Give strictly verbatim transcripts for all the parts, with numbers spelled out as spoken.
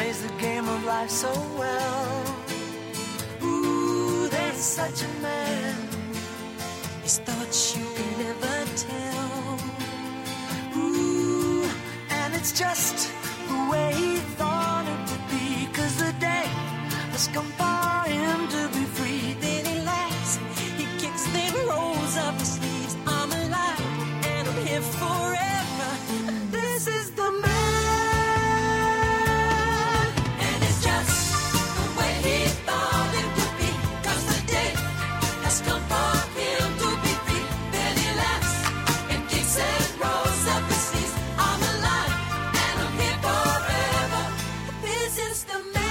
plays the game of life so well. Ooh, there's such a man. His thoughts you can never tell. Ooh, and it's just the way he thought it would be. 'Cause the day has come for him to be free. Then he laughs, he kicks, then rolls up his sleeves. I'm alive and I'm here forever. This is the man. And it's just the way he thought it would be. 'Cause the day has come for him to be free. Then he laughs and kicks and rolls up his sleeves. I'm alive and I'm here forever. This is the man.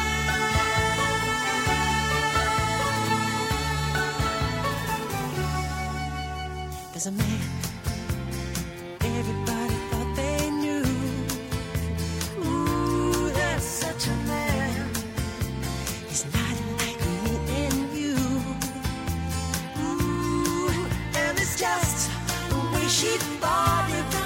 There's a man everybody thought they knew. Ooh, there's such a man. He's not like me and you. Ooh, and it's just the way she thought it would